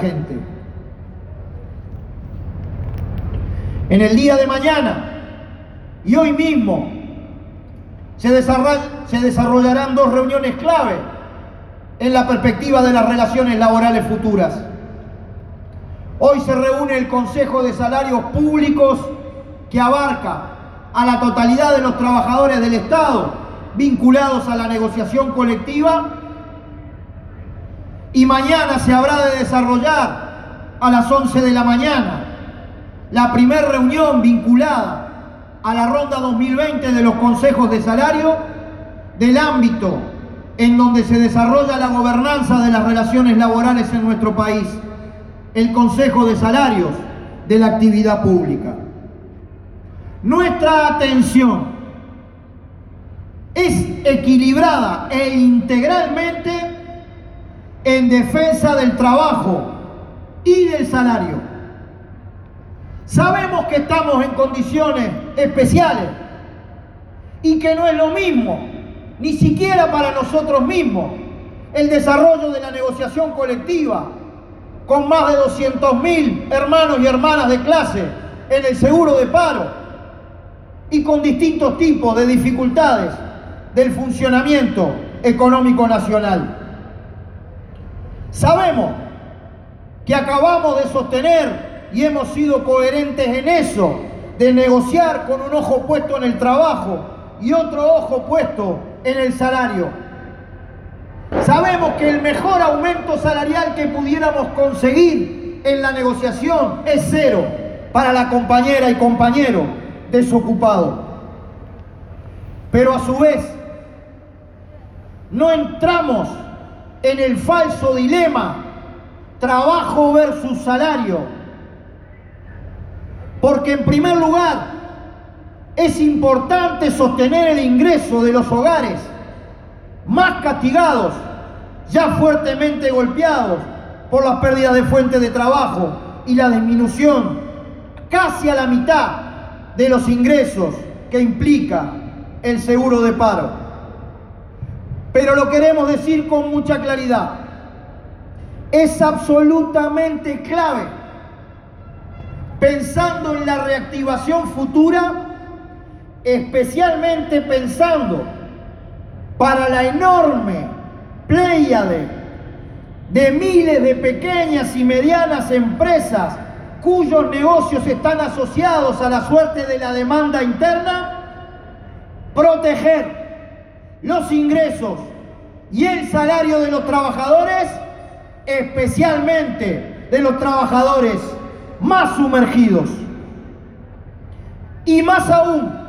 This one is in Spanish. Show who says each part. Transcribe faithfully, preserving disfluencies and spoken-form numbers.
Speaker 1: gente. En el día de mañana y hoy mismo se desarrollarán dos reuniones clave en la perspectiva de las relaciones laborales futuras. Hoy se reúne el Consejo de Salarios Públicos, que abarca a la totalidad de los trabajadores del Estado vinculados a la negociación colectiva, y mañana se habrá de desarrollar a las once de la mañana la primera reunión vinculada a la ronda dos mil veinte de los consejos de salario del ámbito en donde se desarrolla la gobernanza de las relaciones laborales en nuestro país, el Consejo de Salarios de la Actividad Pública. Nuestra atención es equilibrada e integralmente en defensa del trabajo y del salario. Sabemos que estamos en condiciones especiales y que no es lo mismo, ni siquiera para nosotros mismos, el desarrollo de la negociación colectiva con más de doscientos mil hermanos y hermanas de clase en el seguro de paro y con distintos tipos de dificultades del funcionamiento económico nacional. Sabemos que acabamos de sostener y hemos sido coherentes en eso, de negociar con un ojo puesto en el trabajo y otro ojo puesto en el salario. Sabemos que el mejor aumento salarial que pudiéramos conseguir en la negociación es cero para la compañera y compañero desocupado. Pero a su vez, no entramos en el falso dilema trabajo versus salario, porque en primer lugar es importante sostener el ingreso de los hogares más castigados, ya fuertemente golpeados por las pérdidas de fuentes de trabajo y la disminución casi a la mitad de los ingresos que implica el seguro de paro. Pero lo queremos decir con mucha claridad: es absolutamente clave, pensando en la reactivación futura, especialmente pensando para la enorme pléyade de miles de pequeñas y medianas empresas cuyos negocios están asociados a la suerte de la demanda interna, proteger los ingresos y el salario de los trabajadores, especialmente de los trabajadores más sumergidos. Y más aún,